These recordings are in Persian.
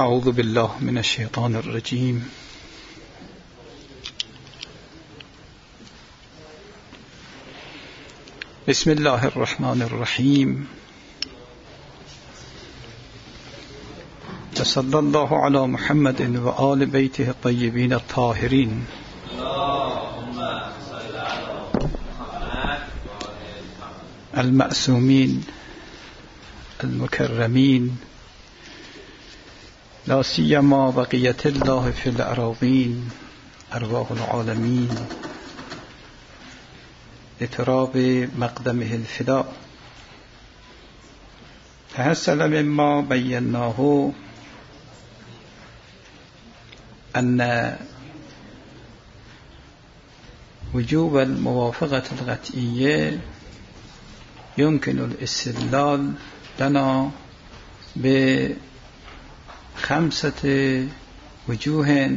اعوذ بالله من الشیطان الرجیم. بسم الله الرحمن الرحیم. صلی الله علی محمد و آل بیته الطیبین الطاهرین. المعصومین المکرمین، لا سیما بقیت الله فی الاراضین، ارواح العالمین لتراب مقدمه الفداء. تحصل مما بیناه ان وجوب الموافقة القطعية يمكن الاستدلال لنا بخمسة وجوه،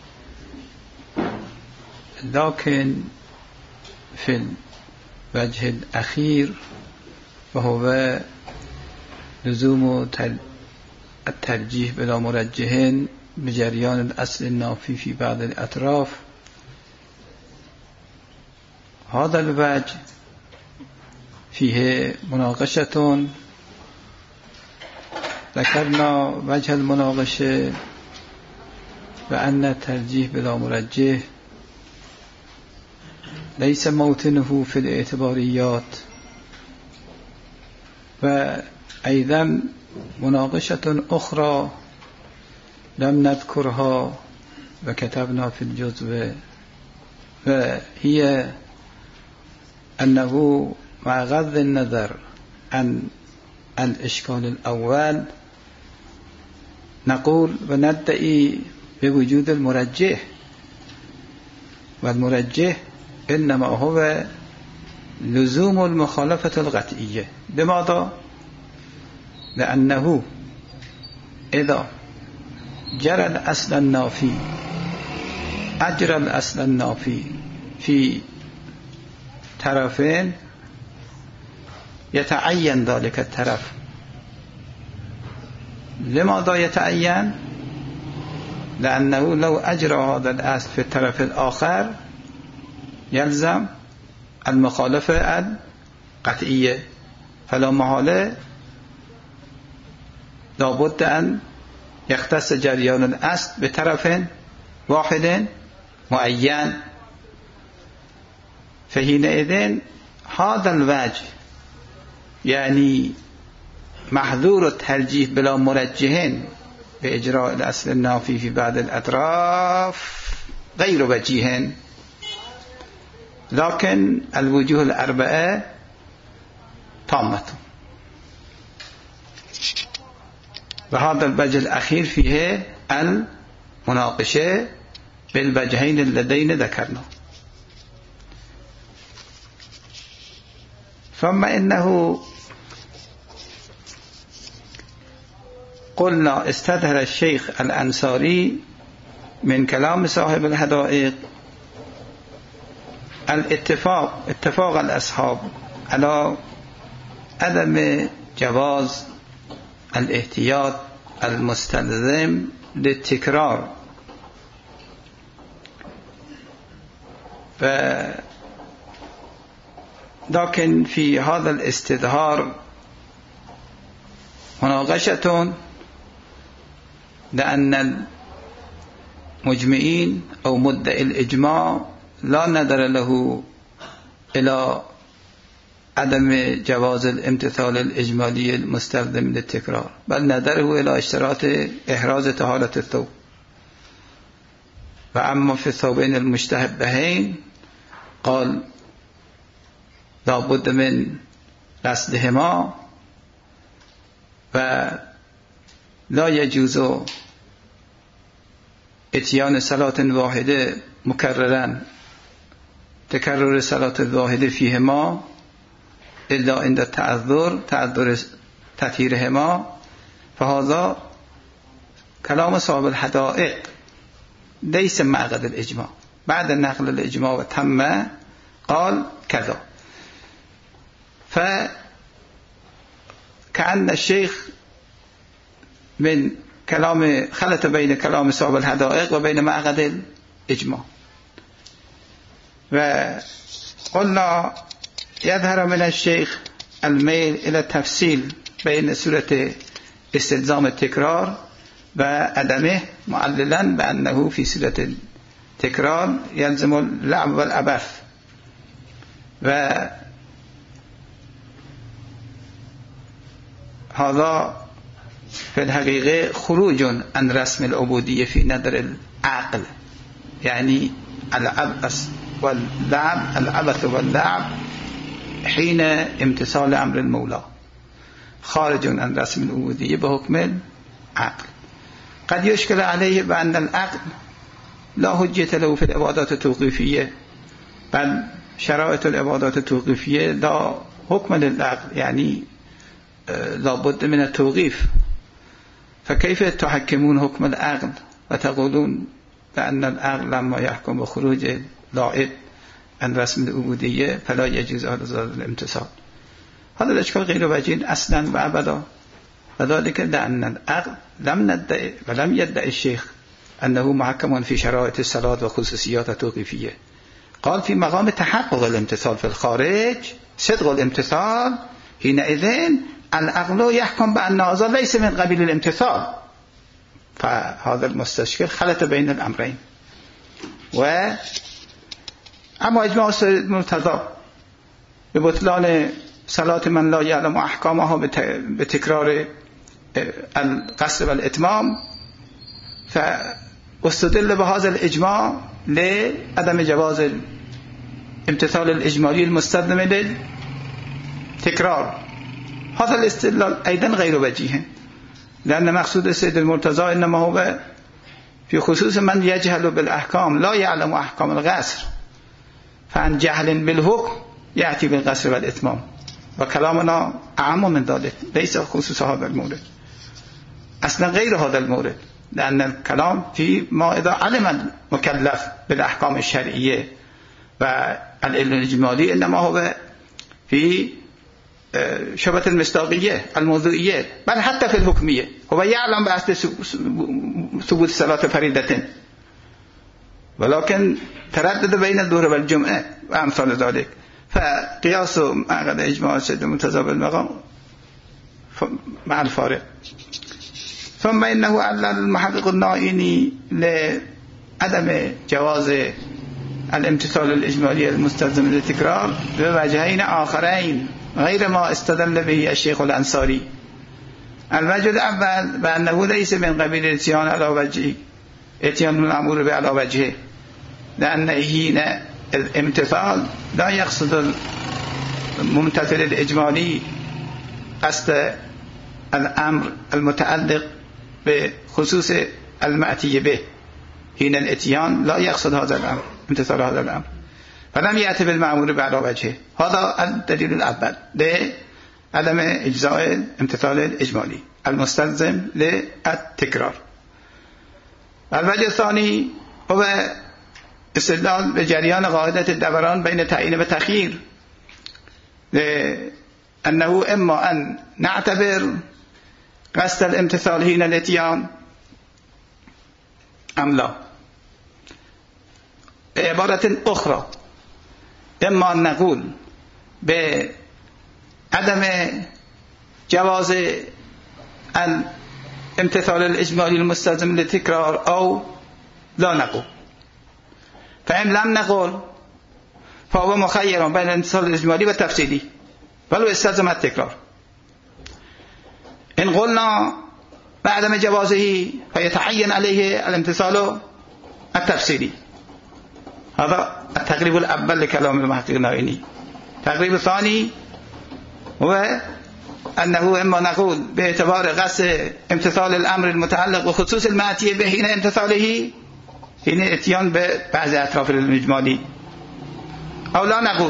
لكن في الوجه الأخير وهو لزوم الترجيح بلا مرجح بجريان الأصل النافي في بعض الأطراف. هذا الوجه فيه مناقشة، ذكرنا وجه المناقشة بأن الترجيح بلا مرجح ليس موطنه في الاعتباريات، وأيضا مناقشة أخرى لم نذكرها وكتبنا في الجزء، وهي أنه مع غض النظر عن الإشكال الأول نقول وندعي بوجود المرجح، والمرجح إنما هو لزوم المخالفة القطعية. لماذا؟ لأنه إذا جرى الأصل النافي أجرى الأصل النافي في طرفين يتعين ذلك الطرف. لماذا يتعين؟ لأنه لو أجرى هذا الأصل في الطرف الآخر يلزم المخالفة القطعية، فلا محالة لابد أن يختص جريان الأصل بطرف واحد معين. فحينئذ هذا الوجه يعني محظور الترجيح بلا مرجح بإجراء الأصل النافي في بعض الأطراف غير وجيه، لكن الوجوه الأربعة تامة. وهذا الوجه الأخير فيه المناقشة بالوجهين اللذين ذكرنا. ثم إنه قلنا استظهر الشيخ الأنصاري من كلام صاحب الحدائق اتفاق الأصحاب على عدم جواز الاحتياط المستلزم للتكرار، لكن في هذا الاستظهار مناقشة، لأن المجمعين أو مدعي الإجماع لا نظر له إلى عدم جواز الامتثال الإجمالي المستلزم للتكرار، بل نظره إلى اشتراط إحراز طهارة الثوب. وأما في الثوبين المشتبهين قال لا بد من غسلهما ولا يجوز اتيان صلاة واحدة مكررا، تكرر صلاة الواحدة فيهما إلا عند تعذر تطهيرهما. فهذا كلام صاحب الحدائق ليس معقد الإجماع. بعد النقل الإجماع وتم قال كذا. فكأن الشيخ من كلام خلط بين كلام صاحب الحدائق وبين معقد الإجماع. وقلنا يظهر من الشيخ الميل إلى التفصيل بين سورة استلزام التكرار وعدمه، معللا بأنه في سورة التكرار يلزم اللعب والعبث، وهذا في الحقيقة خروج عن رسم العبودية في نظر العقل، يعني العبث واللعب حين امتثال أمر المولى خارج عن رسم العبودية بحكم العقل. قد يشكل عليه بأن العقل لا حجة له في العبادات التوقيفية، بل شرائط العبادات التوقيفية لا حكم للعقل، يعني لا بد من التوقيف. فكيف تحكمون حكم العقل وتقولون بأن العقل لما يحكم بخروج اللاعب عن رسم العبودية فلا يجوز هذا الامتثال؟ هذا الاشكال غير وجيه اصلا وابدا، وذلك لأن العقل لم ندعي ولم يدعي الشيخ أنه محكم في شرائط الصلاة وخصوصيات التوقيفية. قال في مقام تحقق الامتثال في الخارج صدق الامتثال، حينئذ العقل يحكم بأن هذا ليس من قبيل الامتثال. فهذا المستشكل خلط بين الأمرين. أما إجماع السيد المرتضى ببطلان صلاة من لا يعلم أحكامها بتكرار القصر والإتمام، فاستدل بهذا الإجماع لعدم جواز الامتثال الإجمالي المستلزم للتكرار. هذا الاستدلال أيضا غير وجيه، لأن مقصود السيد المرتضى إنما هو في خصوص من يجهل بالأحكام لا يعلم أحكام القصر، فعن جهل بالحكم يأتي بالقصر والإتمام، وكلامنا أعم من ذلك، ليس خصوص هذا المورد، أصلا غير هذا المورد، لأن الكلام في ما إذا علم المكلف بالأحكام الشرعية والعلم الإجمالي إنما هو في شبهة المصداقية الموضوعية، بل حتى في الحكمية هو يعلم بأصل ثبوت صلاة فريضة، ولكن تردد بين الظهر والجمعة وأمثال ذلك. فقياس معقد إجماع السيد المرتضى بالمقام مع الفارق. ثم إنه علل المحقق النائني لعدم جواز الامتثال الإجمالي المستلزم للتكرار بوجهين آخرين غير ما استدل به الشيخ الأنصاري. الوجه الأول بأنه ليس من قبيل الاتيان على وجهه، اتيان الأمور على وجهه، لأن هنا الامتثال لا يقصد الممتثل الإجمالي قصد الأمر المتعلق بخصوص المأتي به، هنا الاتيان لا يقصد هذا الأمر، امتثال هذا الأمر، فلم يأتي بالمأمور على وجهه. هذا الدليل الأول لعدم إجزاء الامتثال الإجمالي المستلزم للتكرار. الوجه الثاني هو استدلال بجريان قاعدة الدوران بين تعيين وتخيير، لأنه إما أن نعتبر قصد الامتثال هنا الاتيان أم لا. بعبارة أخرى إما أن نقول بعدم جواز الامتثال الإجمالي المستلزم للتكرار أو لا نقول. فإن لم نقول فهو مخير بين الامتثال الإجمالي والتفصيلي ولو استلزم التكرار. إن قلنا بعدم جوازه فيتعين عليه الامتثال التفصيلي. هذا التقريب الأول لكلام المحقق النائني. التقريب الثاني هو أنه إما نقول باعتبار قصد امتثال الأمر المتعلق بخصوص المأتي به هنا امتثاله هنا اتيان ببعض أطراف الإجمالي، أو لا نقول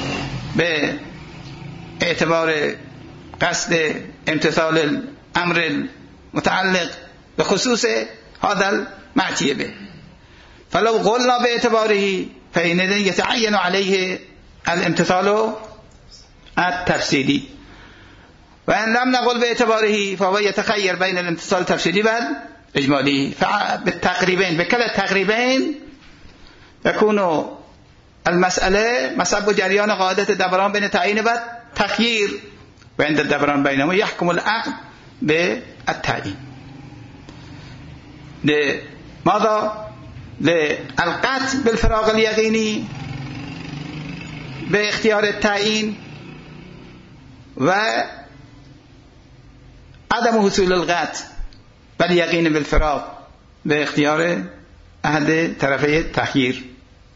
باعتبار قصد امتثال الأمر المتعلق بخصوص هذا المأتي به. فلو قلنا باعتباره فإنه يتعين عليه الامتثال التفصيلي. و ان لم نقل به اعتباره فهو يتخير بين الامتصال التفصیلی و اجمالی بالتقریبین. بكلا التقریبین يكون المسألة مسبب جريان قاعدة الدوران بين التعيين والتخيير، وعند الدوران بينهما يحكم العقل بالتعيين. ماذا؟ للقطع بالفراغ اليقيني باختيار التعيين وعدم حصول القطع باليقين بالفراغ باختيار أحد طرفي التخيير.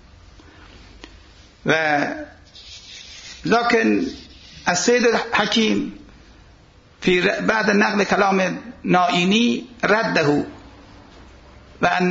لكن السيد الحكيم في بعد نقل كلام نائینی رده وأن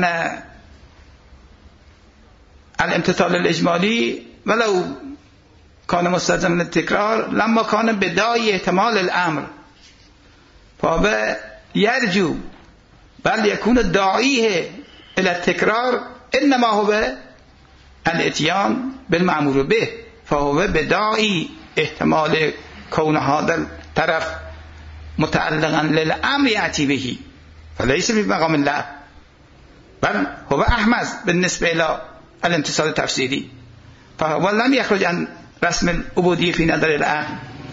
الامتثال الإجمالي ولو كان مستلزما للتكرار لما كان بداية احتمال الأمر فهو يرجو بل يكون الداعيه إلى التكرار إنما هو الاتيان بالمأمور به، فهو بداعي احتمال كون هذا الطرف متعلقا للأمر يأتي به، فليس بمقام الله بل هو أحمد بالنسبة إلى الامتصال التفسيري، فهو لم يخرج عن رسم العبودية في نظر العقل.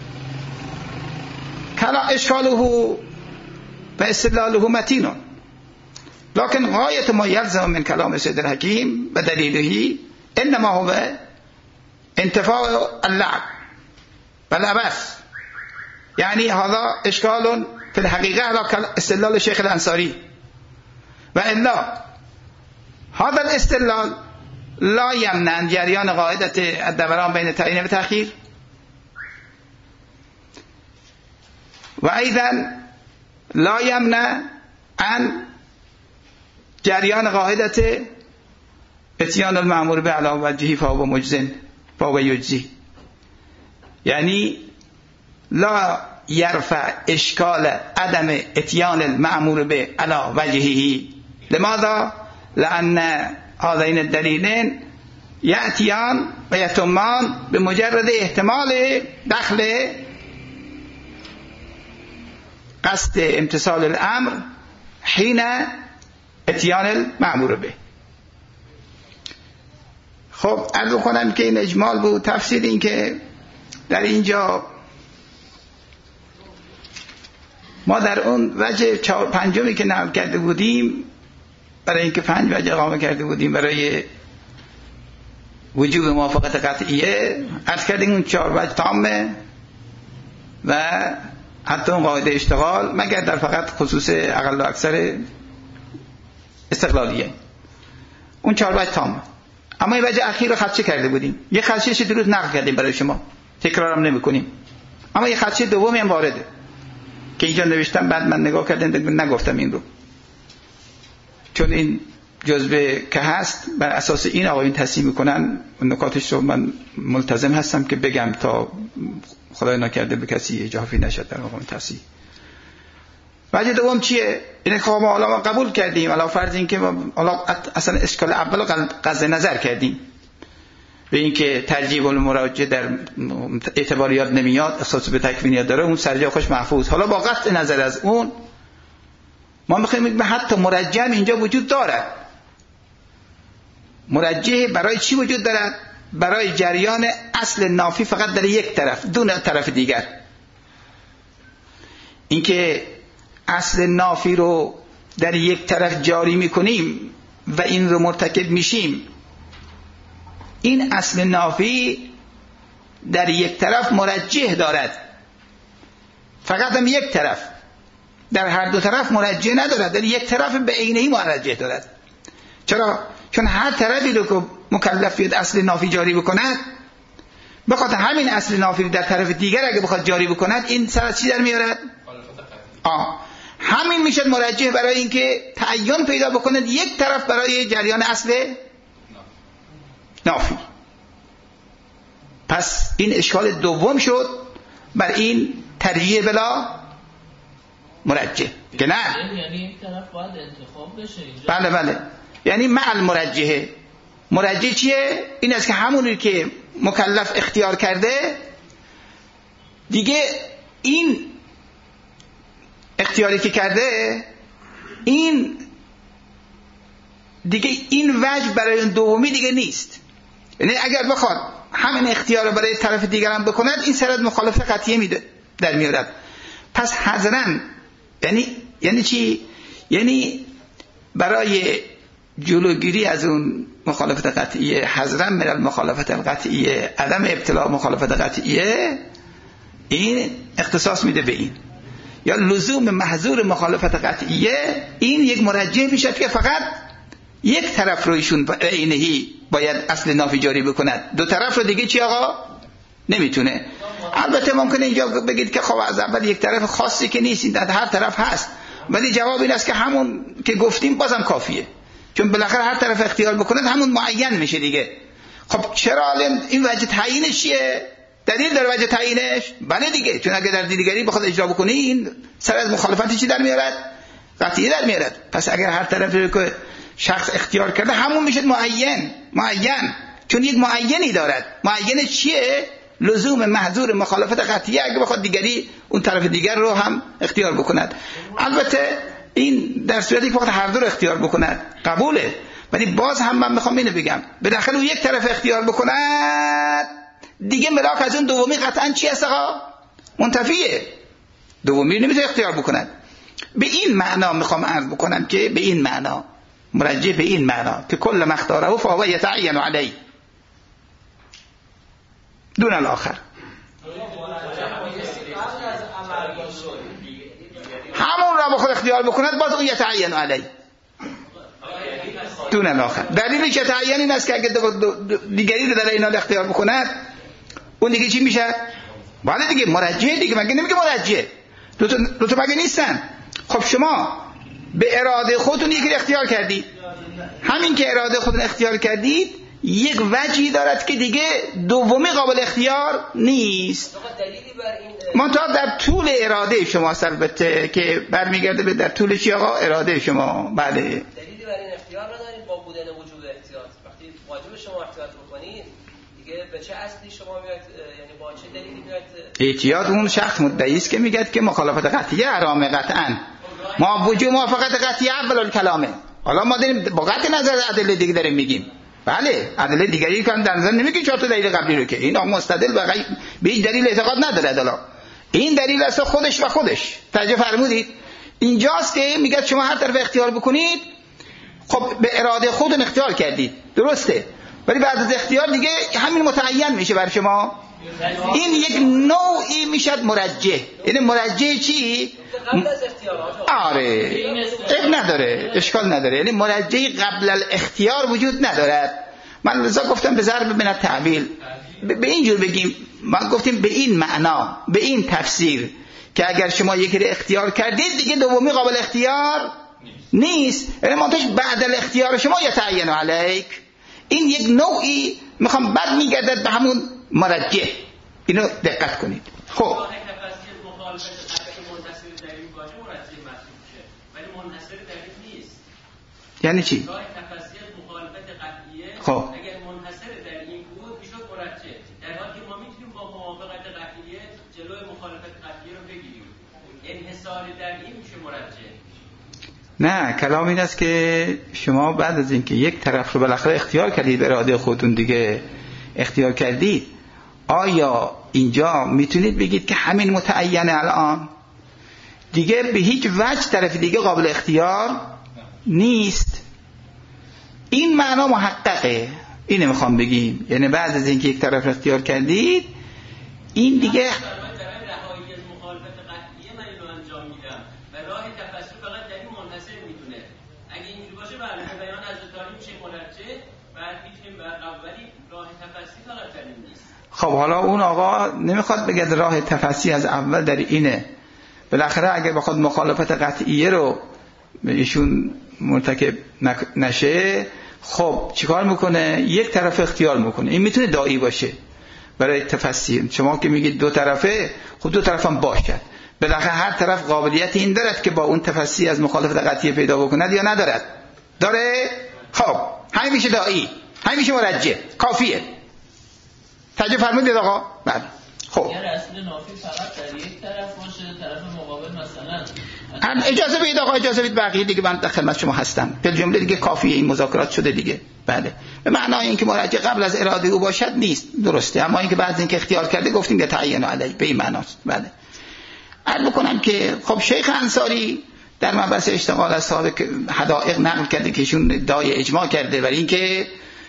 كلا إشكاله واستدلاله متين، لكن غاية ما يلزم من كلام السيد الحكيم ودليله إنما هو انتفاء اللعب والعبث. يعني هذا إشكال في الحقيقة على استدلال الشيخ الأنصاري، وإلا هذا الاستدلال لا يمنع جريان قاعدة الدوران بين التعيين والتأخير، وأيضا لا يمنع عن جريان قاعدة اتيان المأمور به على وجهه فهو مجزٍ فهو يجزي. يعني لا يرفع إشكال عدم اتيان المأمور به على وجهه. لماذا؟ لأن هذين الدليلين يأتيان ويتمان بمجرد احتمال دخل قصد امتثال الأمر حين اتيان المأمور به. خب عرض کنم که این اجمال بود. تفسیر این که در اینجا ما در اون وجه پنجمی که نقل کرده بودیم، برای اینکه 5 وجه اقامه کرده بودیم برای وجوب موافقت قطعیه، عرض کردیم اون 4 وجه تامه و حتی اون قاعده اشتغال مگر در فقط خصوص اقل و اکثر استقلالیه، اون 4 وجه تامه. اما این وجه اخیر رو خدشه کرده بودیم، یه خدشهش درست نقل کردیم برای شما، تکرارم نمی کنیم. اما یه خدشه دومی هم وارده که اینجا نوشتم، بعد من نگاه کردم نگفتم این رو، چون این جزبه که هست بر اساس این آقایون تصحیح میکنن، نکاتش رو من ملتزم هستم که بگم تا خدای نکرده به کسی اجافی نشد در آقایون تصحیح. وجه دوم چیه؟ اینه که ما حالا قبول کردیم علاوه فرض این که اصلا اشکال اول رو قصد نظر کردیم به این که ترجیح المراجع در اعتباریات نمیاد، اختصاص به تکوینیات داره، اون سرجع خوش محفوظ. حالا با قطع نظر از اون ما میخوایم حتی مرجع اینجا وجود دارد. مرجع برای چی وجود دارد؟ برای جریان اصل نافی فقط در یک طرف دون طرف دیگر. اینکه اصل نافی رو در یک طرف جاری میکنیم و این رو مرتکب میشیم، این اصل نافی در یک طرف مرجح دارد، فقط هم یک طرف، در هر دو طرف مرجح ندارد، در یک طرف به عینه‌ای مرجح دارد. چرا؟ چون هر طرفی رو که مکلفیت اصل نافی جاری بکند، بخاطر همین اصل نافی در طرف دیگر اگه بخواد جاری بکند، این سر چی در میارد؟ همین میشد مرجح برای اینکه تعین پیدا بکند یک طرف برای جریان اصل نافی. پس این اشکال دوم شد بر این ترجیح بلا مرجح که نه، یعنی یک طرف باید انتخاب بشه اینجا. بله بله، یعنی مع المرجحه. مرجح چیه؟ این است که همونی که مکلف اختیار کرده دیگه این اختیاری که کرده، این دیگه این وجه برای اون دومی دیگه نیست. یعنی اگر بخواد همین اختیار رو برای طرف دیگر هم بکند، این سرد مخالفت قطعیه میده در میارد. پس حذراً یعنی چی؟ یعنی برای جلوگیری از اون مخالفت قطعیه، حذراً من المخالفت القطعیه، عدم ابتلاع مخالفت قطعیه، این اختصاص میده به این. یا لزوم محظور مخالفت قطعیه، این یک مرجح میشه که فقط یک طرف رو ایشون عینهی باید اصل نافی جاری بکند، دو طرف رو دیگه چی آقا نمیتونه. البته ممکنه اینجا بگید که خب از اول یک طرف خاصی که نیست، این در هر طرف هست، ولی جواب این است که همون که گفتیم بازم کافیه، چون بالاخره هر طرف اختیار بکند همون معین میشه دیگه. خب چرا این وجه تعیینش چیه؟ دلیل داره وجه تعیینش؟ بله دیگه، چون اگه در دیگری بخواد اجرا بکنی این سر از مخالفتی چی در میارد؟ قطعی در میارد. پس اگر هر طرفی که شخص اختیار کرده همون میشه معین، چون یک معینی دارد. معین چیه؟ لزوم محظور مخالفت قطعیه اگه بخواد دیگری اون طرف دیگر رو هم اختیار بکند. البته این در صورتی که هر دو رو اختیار بکند قبوله، ولی باز هم من میخوام اینو بگم، به داخل اون یک طرف اختیار بکند دیگه ملاک از اون دومی قطعا چی هست آقا؟ منتفیه، دومی نمیتونه اختیار بکند. به این معنا میخوام عرض بکنم که به این معنا مرجع به این معنا که کل مختاره فهو یتعین علیه دون الاخر. همون را بخواد اختیار بکند باز اون یتعین علیه دون الاخر. دلیلش یتعین این است که اگه دیگری رو در این حال اختیار بکند اون دیگه چی میشه؟ بله دیگه مرجع دیگه، مگه نمیگه مرجع دو تا مگه نیستن؟ خب شما به اراده خودتون یکی اختیار کردید، همین که اراده خودتون اختیار کردید یک وجهی دارد که دیگه دومی قابل اختیار نیست. منتها در طول اراده شما البته که برمیگرده به در طول چی آقا؟ اراده شما. بله دلیلی بر این اختیار ندارید با بودن وجود احتیاط. وقتی واجب شما احتیاط بکنید دیگه به چه اصلی شما میاد، یعنی با چه دلیلی میاد احتیاط؟ اون شخص مدعی است که میگه که مخالفت قطعیه حرامه قطعا، ما وجود موافقت قطعیه اول الکلامه. حالا ما داریم با قطع نظر ادله دیگه داریم میگیم، بله ادله دیگری که در نظر نمیگه چهار تا دلیل قبلی رو که این مستدل به این دلیل اعتقاد نداره. حالا این دلیل است خودش و خودش. توجه فرمودید؟ اینجاست که میگه شما هر طرف اختیار بکنید، خب به اراده خودتون اختیار کردید درسته، ولی بعد از اختیار دیگه همین متعین میشه بر شما. این یک نوعی میشد مرجح. یعنی مرجح چی؟ قبل از اختیارات. آره نداره، اشکال نداره. یعنی مرجح قبل الاختیار وجود ندارد. من لذا گفتم به ضرب من التعبیل، به اینجور بگیم، ما گفتیم به این معنا، به این تفسیر که اگر شما یکی رو اختیار کردید دیگه دومی قابل اختیار نیست. یعنی منتش بعد الاختیار شما یتعین علیک. این یک نوعی میخوام بعد میگردد به همون مرجح. اینو دقت کنید. خب یعنی چی؟ خب اگر منحصر در این بود میشد مرجح، در حالی که ما میتونیم با موافقت قطعیه جلوی مخالفت قطعیه رو بگیریم. انحصار در این میشه مرجح. نه، کلام این است که شما بعد از اینکه یک طرف رو بالاخره اختیار کردید، به اراده خودتون دیگه اختیار کردید، آیا اینجا میتونید بگید که همین متعینه الان دیگه به هیچ وجه طرف دیگه قابل اختیار نیست؟ این معنا محققه. اینو میخوام بگیم، یعنی بعد از اینکه یک طرف اختیار کردید این دیگه خب حالا اون آقا نمیخواد بگه راه تفصیل از اول در اینه. بالاخره اگه بخواد مخالفت قطعیه رو ایشون مرتکب نشه، خب چیکار میکنه؟ یک طرف اختیار میکنه. این میتونه داعی باشه برای تفسیر. شما که میگید دو طرفه، خب دو طرف هم باشد. بالاخره هر طرف قابلیت این دارد که با اون تفسیر از مخالفت قطعیه پیدا بکند یا ندارد؟ داره؟ خب همین میشه داعی، همین میشه مرجح. کافیه. توجه فرمودید آقا؟ بله. خب اگر اصل نافی فقط در یک طرف باشه، طرف مقابل مثلا اجازه بدید آقا، اجازه بدید بقیه دیگه من در خدمت شما هستم. به جمله دیگه کافیه این مذاکرات شده دیگه. بله، به معنای اینکه مرجع قبل از اراده او باشد نیست، درسته، اما اینکه بعد اینکه اختیار کرده گفتیم که تعین علیه، به این معناست. بله، عرض بکنم که خب شیخ انصاری در مبحث اشتغال از صاحب حدائق نقل کرده که ایشون ادعای اجماع کرده برای اینکه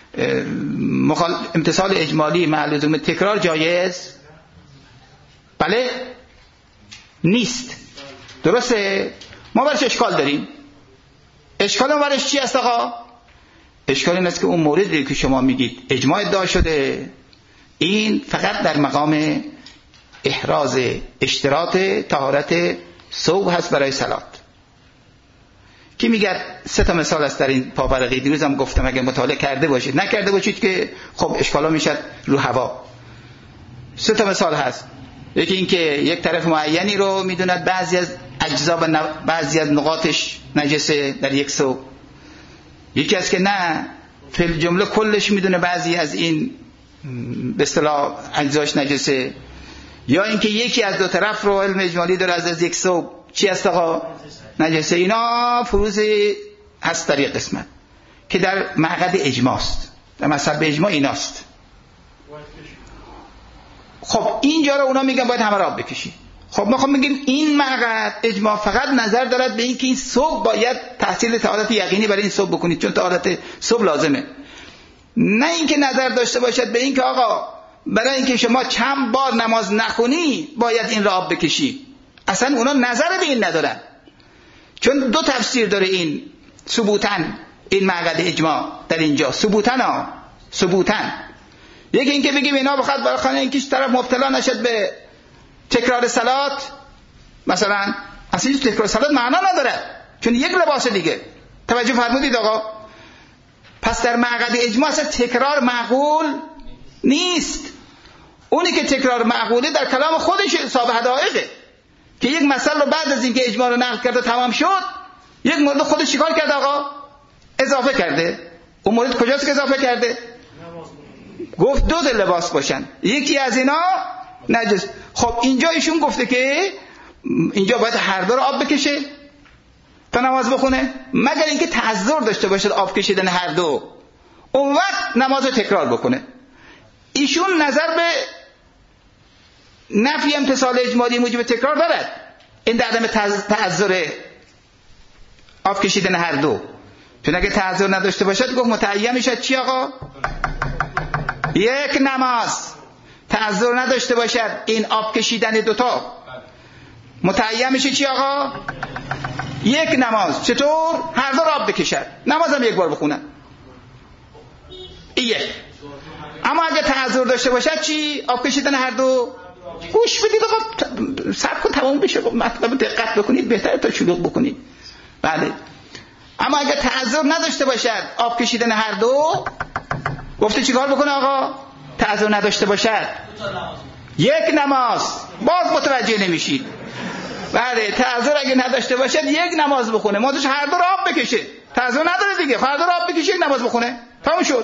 امتصال اجمالی مع لزوم تکرار جایز بله نیست. درسته؟ ما برش اشکال داریم. اشکال ما برش چی است آقا؟ اشکال این است که اون موردی که شما میگید اجماع ادعا شده، این فقط در مقام احراز اشتراط طهارت ثوب هست برای صلات. کی میگه 3 مثال است در این پاورقی، دیروز هم گفتم اگه مطالعه کرده باشید، نکرده باشید که خب اشکالا میشد رو هوا. 3 مثال هست. یکی این که یک طرف معینی رو میدوند بعضی از اجزا و بعضی از نقاطش نجسه در یک ثوب. یکی از که نه فی الجمله کلش میدونه بعضی از این به اصطلاح اجزاش نجسه. یا اینکه یکی از 2 طرف رو علم اجمالی داره از یک ثوب چی است آقا؟ نجسه. اینا فروض هست در یک قسمت که در مقعد اجماع است، در مذهب اجماع ایناست. خب اینجا رو اونا میگن باید همه را آب بکشی. خب ما خب میگیم این مقعد اجماع فقط نظر دارد به این که این ثوب باید تحصیل طهارت یقینی برای این ثوب بکنید چون طهارت ثوب لازمه، نه اینکه نظر داشته باشد به این که آقا برای اینکه شما چند بار نماز نخونی باید این را آب بکشی. اصلا اونا نظر به این ندارن، چون 2 تفسیر داره این ثبوتن، این مقعد اجماع در اینجا ثبوتن. یکی اینکه بگیم اینا بخواد برای خانه اینکه طرف مبتلا نشد به تکرار صلات، مثلا اصلا تکرار صلات معنا نداره چون یک لباس دیگه. توجه فرمودید آقا؟ پس در مقعد اجماع اصلا تکرار معقول نیست. اونی که تکرار معقوله در کلام خودش صاحب حدائقه که یک مسئله رو بعد از اینکه اجماع رو نقل کرده تمام شد یک مورد خودش چیکار کرده آقا؟ اضافه کرده. اون مورد کجاست که اضافه کرده؟ گفت 2 لباس باشن، یکی از اینا نجس. خب اینجا ایشون گفته که اینجا باید هر 2 رو آب بکشه تا نماز بخونه، مگر اینکه تعذر داشته باشد آب کشیدن هر 2، اون وقت نماز رو تکرار بکنه. ایشون نظر به نفی امتصال اجمالی موجب تکرار دارد، این در عدم تعذر آب کشیدن هر 2، چون اگه تعذر نداشته باشد گفت متعین میشد چی آقا؟ یک نماز. تعذر نداشته باشد این آب کشیدن 2 تا متعین میشه چی آقا؟ یک نماز. چطور؟ هر 2 آب بکشد، نمازم 1 بار بخونن. یک. اما اگه تعذر داشته باشد چی؟ آب کشیدن هر 2. گوش بدید آقا، صبر کن تمام بشه، مطلب دقت بکنید، بهتره تا شلوغ بکنید. بله. اما اگه تعذر نداشته باشد آب کشیدن هر 2، گفته چیکار بکنه آقا؟ تعذر نداشته باشد 1 نماز. باز متوجه نمیشید. بله، تعذر اگه نداشته باشد 1 نماز بخونه، مازش هر 2 رو آب بکشه. تعذر نداره دیگه، هر 2 رو آب بکشه 1 نماز بخونه، تموم شد.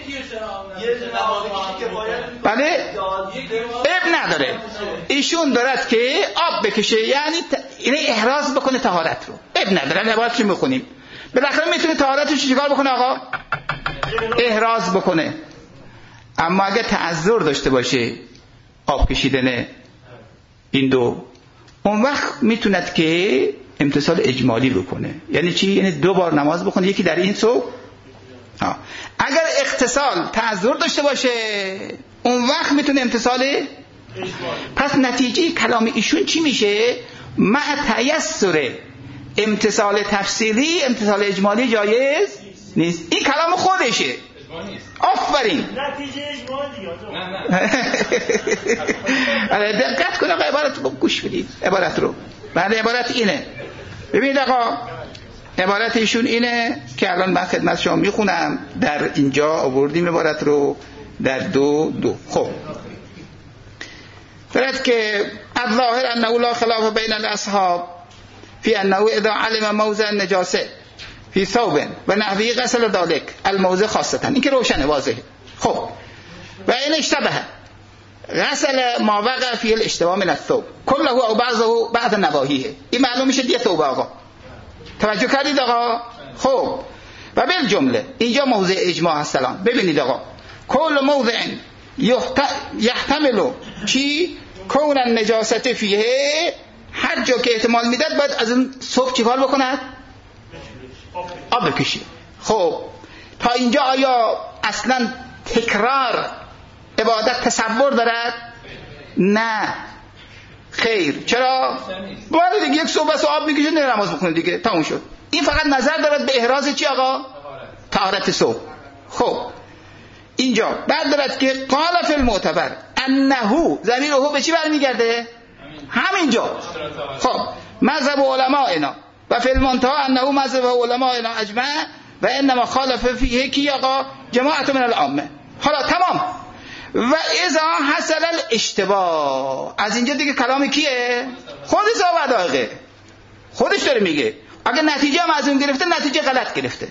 بله، اب نداره. ایشون دارد که آب بکشه، یعنی احراز بکنه طهارت رو. اب نداره، نباید چی میخونیم. بالاخره میتونه طهارتش چیکار بکنه آقا؟ احراز بکنه. اما اگه تعذر داشته باشه آب کشیدن این 2، اون وقت میتوند که امتصال اجمالی بکنه. یعنی چی؟ یعنی 2 بار نماز بخونه، یکی در این صبح. اگر اغتسال تعذر داشته باشه اون وقت میتونه امتصال. پس نتیجه کلام ایشون چی میشه؟ مع تیسر امتصال تفصیلی امتصال اجمالی جایز نیست. این کلام خودشه. آفرین. نتیجه اجماع دیگه. دقت کن آقا، عبارت رو گوش بدید عبارت رو. بله، عبارت اینه. ببینید آقا، عبارت ایشون اینه که الان من خدمت شما میخونم. در اینجا آوردیم عبارت رو در 2:2. خب فرض که الظاهر انه لا خلاف بین الاصحاب فی انه اذا علم موضع النجاسه فی ثوب و نحوی غسل ذلك الموضع خاصتا. این که روشنه، واضحه. خب و این اشتبه غسل ما وقع فيه الاشتباه من الثوب كله او بعضه بعض نواهیه. این معلوم میشه دیگه توبه. آقا توجه کردید آقا؟ خب و بالجمله اینجا موضع اجماع هست. الان ببینید آقا، کل موضع یحتمل چی کون النجاست فیه، هر جا که احتمال میداد باید از اون ثوب چیکار بکند؟ آب بکشید. خب تا اینجا آیا اصلا تکرار عبادت تصور دارد؟ نه خیر. چرا؟ باید دیگه یک ثوب بس آب میکشید نماز بخونه دیگه تموم شد. این فقط نظر دارد به احراز چی آقا؟ طهارت ثوب. خب اینجا بعد دارد که قال فی المعتبر انه، ضمیر هو به چی برمیگرده؟ همینجا. خب مذهب علماء اینا و فی المنتهى انه مذهب علماء اینا اجمع و انما خالف فیه کی آقا؟ جماعت من العامه. حالا تمام. و اذا حصل الاشتباه، از اینجا دیگه کلام کیه؟ خود صاحب دقیقه خودش داره میگه. اگه نتیجه هم از اون گرفته نتیجه غلط گرفته.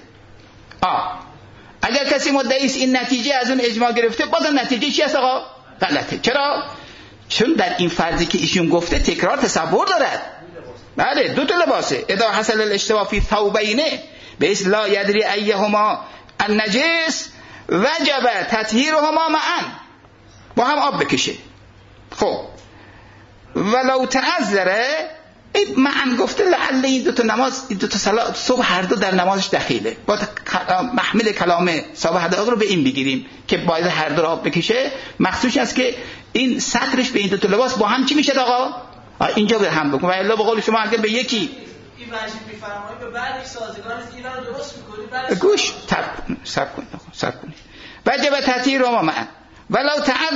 اگر کسی مدعی است این نتیجه از اون اجماع گرفته، بازم نتیجه چی است آقا؟ غلطه. چرا؟ چون در این فرضی که ایشون گفته تکرار تصور دارد. بله دو تا لباسه. اذا حصل الاشتباه فی ثوبین بحیث لا یدری ایهما النجس وجب تطهیرهما معا، با هم آب بکشه. خب ولو تعذره، این معا گفته لعل این دوتا نماز، این دوتا صلات صبح هر دو در نمازش دخیله. با محمل کلام صاحب حدائق رو به این بگیریم که باید هر دو رو آب بکشه. مخصوص است که این سطرش به این دوتا لباس با هم چی میشه آقا؟ اینجا به هم بکن. و الا به قول شما اگر به یکی این واجب میفرمایید به بعدش سازگار است، اینا رو درست میکنید بعدش گوش صبر کنید. وجب تطهیرهما معا ولو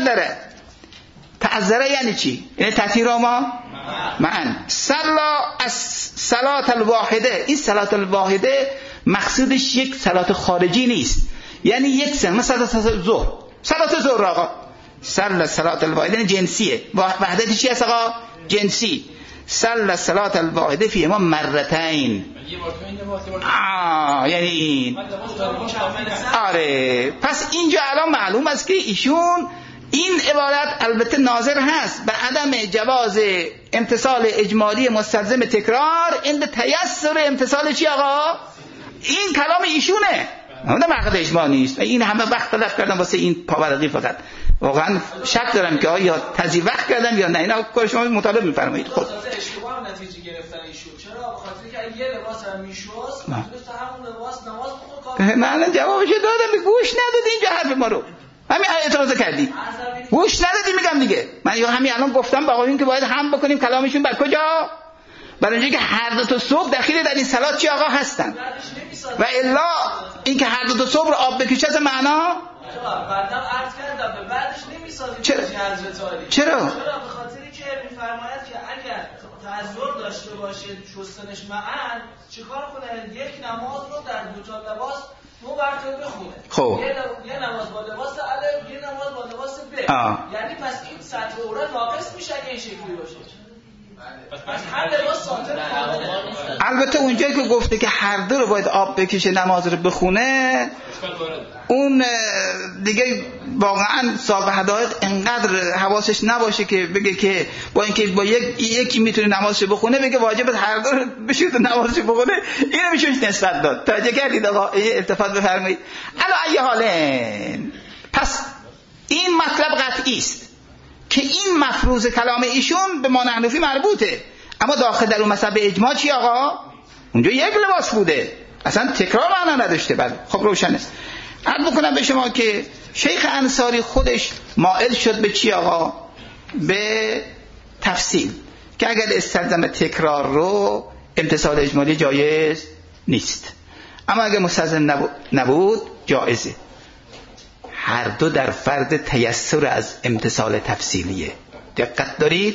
تعذره یعنی چی؟ یعنی تطهیرهما معا. صلات الواحده، این صلات الواحده مقصودش یک صلات خارجی نیست، یعنی یک سن مثلا صلات ظهر آقا صلات الواحده جنسیه. وحدت چی هست آقا؟ جنسی. صلات الواحده فی ما مرتين. یعنی این آره. پس اینجا الان معلوم است که ایشون این عبارت البته ناظر هست به عدم جواز امتثال اجمالی مستلزم تکرار عند تیسر امتثال چی آقا؟ این کلام ایشونه، نه مقصد اجماع نیست. این همه وقت تلف کردم واسه این پاورقی، فقط واقعا شک دارم که آیا تضییع وقت کردم یا نه. اینا کار شما مطالب میفرمایید. خب اشتباه نتیجه گرفتن ایشون چرا؟ بخاطر که اگه یه لباس هم میشوست مثل همون لباس نماز بخونه. من جوابشو دادم، گوش ندادی اینجا حرف ما رو. همین اعتراض کردی گوش ندادی. میگم دیگه من یا همین الان گفتم به آقایون که باید هم بکنیم کلامشون بر کجا؟ برای اینکه هر دو تا صبح دخیل در این صلات چی آقا هستن. و الا اینکه هر دو تا صبح رو آب بکشه از معنا بعدم عرض کردم به بعدش نمیسازید. چرا؟ چرا؟ به خاطری که میفرماید که اگر تعذر داشته باشه شستنش معن چیکار کنه؟ یک نماز رو در دو تا لباس دو مرتبه بخونه. خب یه نماز با لباس الف، یه نماز با لباس ب. یعنی پس این سطح اورا ناقص میشه اگه این شکلی باشه. پس هر لباس ساطر البته اونجایی که گفته که هر دو رو باید آب بکشه نماز رو بخونه، اون دیگه واقعا صاحب حدائق انقدر حواسش نباشه که بگه که با اینکه با یکی میتونه نمازش بخونه بگه واجب هر دو رو بشه تو نمازش بخونه. اینو میشه نسبت داد. توجه کردید آقا؟ التفات بفرمایید. علی ای حالن، پس این مطلب قطعی است که این مفروض کلام ایشون به مانع حنفی مربوطه، اما داخل در اون مذهب اجماع چی آقا؟ اونجا یک لباس بوده، اصلا تکرار معنا نداشته. بله خب روشنه. عرض بکنم به شما که شیخ انصاری خودش مائل شد به چی آقا؟ به تفصیل، که اگر استلزم تکرار رو امتثال اجمالی جایز نیست، اما اگر مستلزم نبود جایزه. هر دو در فرض تیسر از امتثال تفصیلیه. دقت دارید؟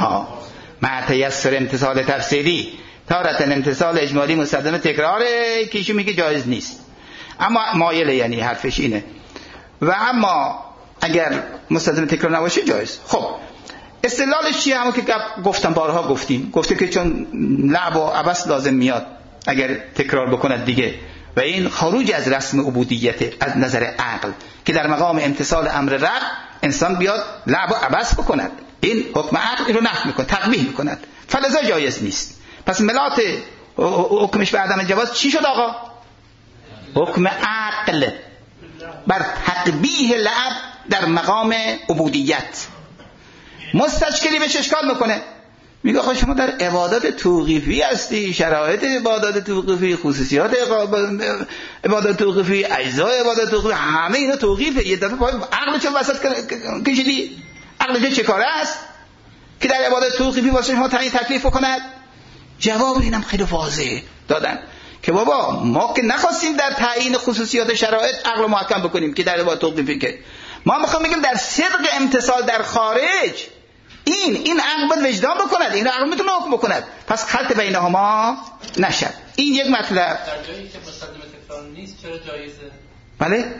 مع تیسر امتثال تفصیلی تارتن امتثال اجمالی مستلزم تکراره که ایشون میگه جایز نیست، اما مایله، یعنی حرفش اینه. و اما اگر مستلزم تکرار نباشه جایز. خب استدلالش چیه؟ همون که گفتم بارها گفته که چون لعب و عبث لازم میاد اگر تکرار بکند دیگه، و این خروج از رسم عبودیت از نظر عقل که در مقام امتثال امر رب انسان بیاد لعب و عبث بکند، این حکم عقل رو نفی میکنه، تقبیح میکند، فلذا جایز نیست. پس ملات حکمش به عدم جواز چی شد آقا؟ حکم عقل بر تقبیح لعب در مقام عبودیت. مستشکلی بهش اشکال میکنه، میگه آخه شما در عبادات توقیفی هستی، شرایط عبادات توقیفی، خصوصیات عبادات توقیفی، اجزای عبادات توقیفی، همه اینا توقیفه. یه دفعه پای عقل چه وسط کشیدی؟ عقل چه کاره است که در عبادات توقیفی واسه شما تعیین تکلیف کند؟ جواب اینم خیلی واضحه دادن که بابا ما که نخواستیم در تعیین خصوصیات شرایط عقل محکم بکنیم که در عبادات توقیفی، که ما میخوام بگیم در صدق امتصال در خارج این عقل باید وجدان بکند، این عقل میتونه حکم بکند، پس خلط بینهما نشد. این یک مطلب. در جایی که مستلزم تکرار نیست چرا جایزه؟ بله؟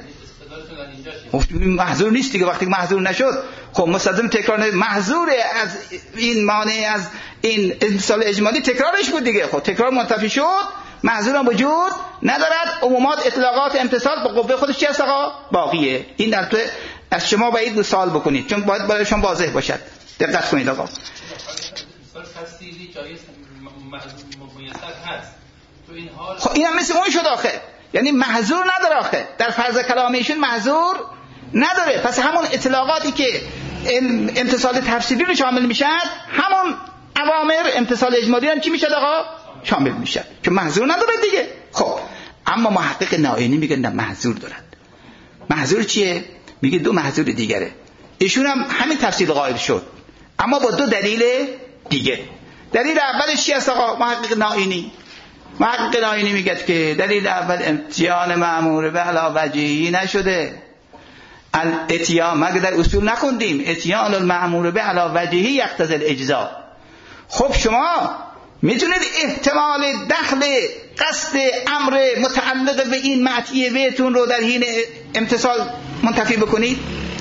محظور نیست دیگه. وقتی محظور نشد خب مستلزم تکرار نیست، محظور از این مانع از این امتصال اجمالی تکرارش بود دیگه. خب تکرار منتفی شد، محظور هم وجود ندارد، عمومات اطلاقات امتصال با قوه خودش چی هست آقا؟ باقیه. این در تو از شما باید سوال بکنید چون باید برای شما واضح باشد. دقت کنید آقا. تفصیلی جایز میسر هست تو این حال. خب اینم مثل اون شد آخه، یعنی محظور نداره آخه، در فرض کلامیشون محظور نداره. پس همون اطلاقاتی که امتصال تفصیلی رو شامل میشد، همون اوامر امتصال اجمالی هم چی میشد آقا؟ شامل میشد، چون محظور نداره دیگه. خب اما محقق نائینی میگه نه محظور دارد. محظور چیه؟ میگه دو محظور دیگره. ایشون هم همین تفصیل قائل شد اما با دو دلیل دیگه. دلیل اولش چی است آقا؟ محقق نائینی میگه که دلیل اول اتیان مأمور به علی وجهی نشده. الاتیان مگه در اصول نخوندیم اتیان المأمور به علی وجهی یقتضی الاجزاء. خب شما میتونید احتمال دخل قصد امر متعلق به این معطیه بهتون رو در حین امتصال منتفی بکنید؟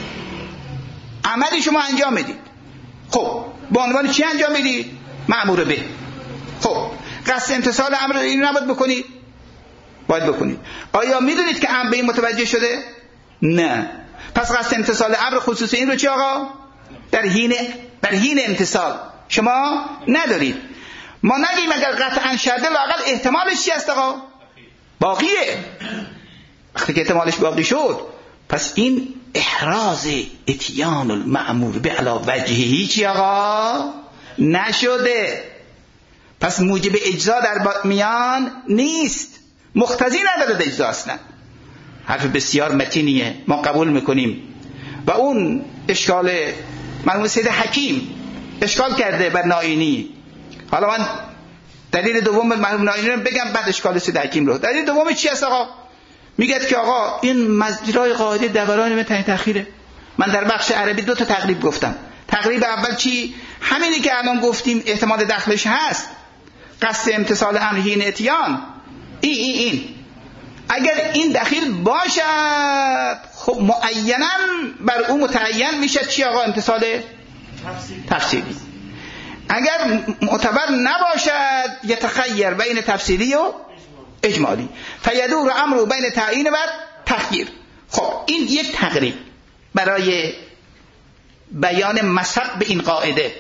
عملی شما انجام میدید، خب با عنوان چی انجام میدید؟ مأمور به. خب قصد امتصال امر این رو نباید بکنید؟ باید بکنید. آیا میدونید که امر به این متوجه شده؟ نه. پس قصد امتصال امر خصوصی این رو چی آقا؟ در حین امتصال شما ندارید. ما نگیم اگر قطعا شده لااقل احتمالش چی است آقا؟ باقیه. وقتی که احتمالش باقی شد پس این احراز اتیان المأمور به علی وجهی چی آقا؟ نشده. پس موجب اجزا در میان نیست، مقتضی نداره اجزا اصلا. حرف بسیار متینیه، ما قبول میکنیم. و اون اشکال مرحوم سید حکیم اشکال کرده بر نائینی. حالا من دلیل دوم مرحوم نائینی رو بگم بعد اشکال سید حکیم رو. دلیل دوم چی است آقا؟ میگه که آقا این مجرای قاعده دوران به تعیین تأخیره. من در بخش عربی دو تا تقریب گفتم. تقریب اول چی؟ همینی که الان گفتیم احتمال دخلش هست، قصد امتصال امر حین اتیان. این اگر این دخیل باشد خب معینا بر اون متعین میشه چی آقا؟ امتصال تفصیلی. اگر معتبر نباشد یتخیر بین تفصیلی و اجمالی، فیدور امر بین تعیین و تخییر. خب این یک تقریب برای بیان مصب به این قاعده،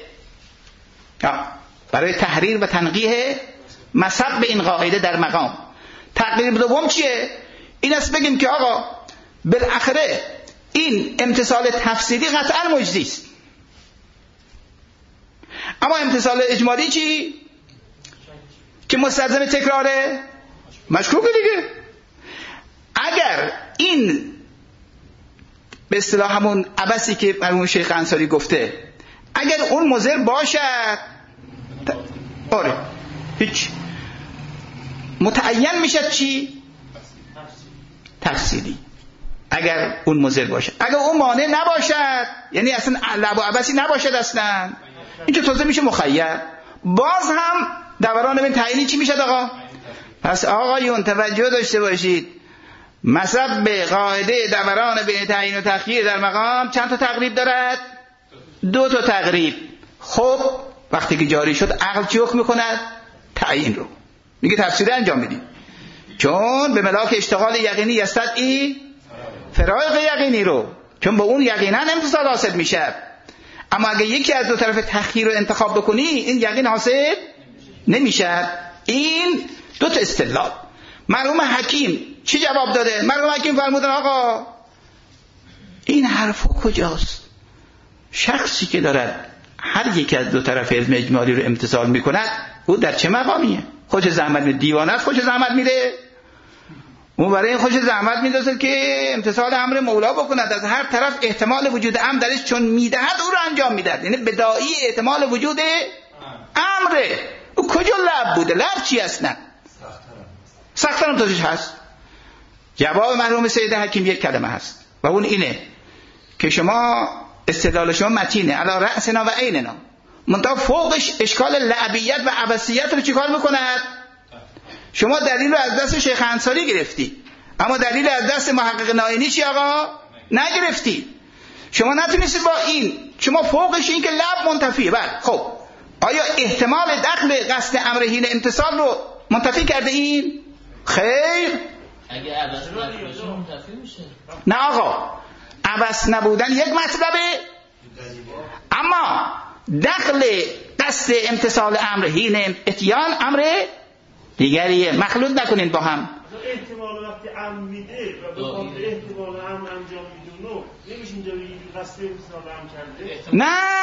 برای تحریر و تنقیح مصب به این قاعده در مقام. تقریب دوم چیه؟ این است بگیم که آقا بالاخره این امتصال تفصیلی قطعا مجزی است، اما امتصال اجمالی چی؟ که مستلزم تکراره، مشکوکه دیگه. اگر این به اصطلاح همون عبثی که مرحوم شیخ انصاری گفته، اگر اون مضر باشد آره هیچ، متعین میشد چی؟ تفصیلی. اگر اون مضر باشد، اگر اون مانع نباشد، یعنی اصلا لعب و عبثی نباشد اصلا، این که تازه میشه مخیر. باز هم دوران بین تعیینی چی میشد آقا؟ پس آقایون توجه داشته باشید، مصب به قاعده دوران بین تعیین و تخییر در مقام چند تا تقریب دارد؟ دو تا تقریب. خب وقتی که جاری شد عقل چی حکم میکند؟ تعیین رو میگه تفسیر انجام میدیم، چون به ملاک اشتغال یقینی یستدعی فرایق یقینی رو. چون با اون یقینا امتصال حاصل میشه. اما اگه یکی از دو طرف تخییر رو انتخاب بکنی این یقین حاصل نمیشه. این دو تا استدلال. مرحوم حکیم چی جواب داده؟ مرحوم حکیم فرمودن آقا این حرفا کجاست؟ شخصی که دارد هر یک از دو طرف علم اجمالی رو امتثال میکند او در چه مقامیه؟ خوش زحمت میره، دیوانه است خوش زحمت میره؟ اون برای خوش زحمت میدازد که امتثال امر مولا بکند، از هر طرف احتمال وجود امر درش چون میدهد او رو انجام میدهد. یعنی بدایی احتمال وجود امره. او کجا لب بوده؟ لب چی هست؟ نه سخترم توشش هست. جواب مرحوم سید حکیم یک کلمه هست و اون اینه که شما استدلال شما متینه علی رأسنا و عیننا، منتها فوقش اشکال لعبیت و عبثیت رو چیکار میکند؟ شما دلیل رو از دست شیخ انصاری گرفتی اما دلیل از دست محقق ناینی چی آقا؟ نگرفتی. شما نتونستید با این، شما فوقش این که لب منتفیه. بعد خب آیا احتمال دخل قصد امر حین امتصال رو منتفی کرده این؟ خیر. اگه عبث نباشه منتفی میشه. نه آقا، عبث نبودن یک مطلبه، اما دخل قصد امتصال امر حین اتیان امر دیگریه. مخلوط نکنین با هم. احتمال وقتی امر میده و به خاطر احتمال امر انجام میدونه نمیشه اینجا قصد امتصال امر کرده.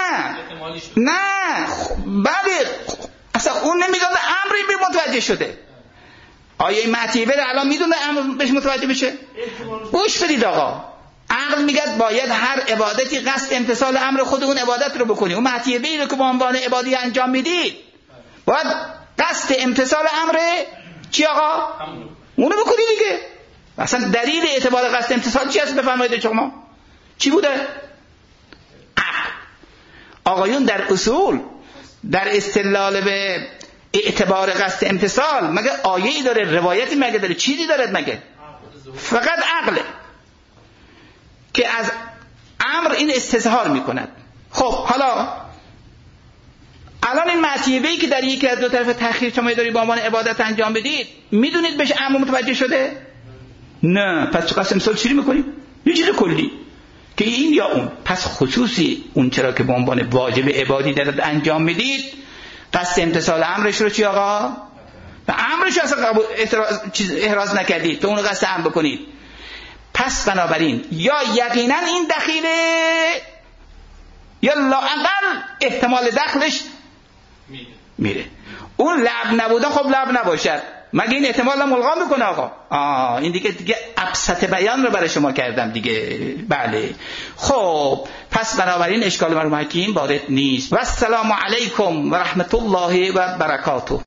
نه بله اصلا اون نمیدونه امری به متوجه شده. آیا این معتیبه الان میدونه امر بهش متوجه بشه؟ گوش بدید آقا، عقل میگه باید هر عبادتی قصد امتصال امر خود اون عبادت رو بکنی. اون معتیبه رو که به عنوان عبادی انجام میدید باید قصد امتصال امر چی آقا؟ اونو بکنی دیگه. اصلا دلیل اعتبار قصد امتصال چی هست بفرمایید شما؟ چی بوده؟ عقل. آقایون در اصول در استدلال به اعتبار قصد امتصال مگه آیه‌ای داره، روایتی مگه داره، چیزی داره مگه؟ فقط عقله که از امر این استظهار میکند. خب حالا الان این معتیبه‌ای که در یکی از دو طرف تأخیر شما داری با عنوان عبادت انجام بدید میدونید بهش امر متوجه شده؟ نه. پس تو قصد امتصال چی میکنید؟ یه چیز کلی که این یا اون. پس خصوصی اون چرا که به عنوان واجب عبادی دارد انجام میدید قصد امتصال امرش رو چی آقا؟ و امرش رو اصلا احراز نکردید تو اون قصد امر بکنید. پس بنابراین یا یقینا این دخیله یا لااقل احتمال دخلش میره. اون لب نبودن خب لب نباشد مگه این احتمال ملغا میکنه آقا؟ این دیگه ابسط بیان رو برای شما کردم دیگه. بله خب پس بنابراین اشکال مرحوم حکیم وارد نیست. و السلام علیکم و رحمت الله و برکاته.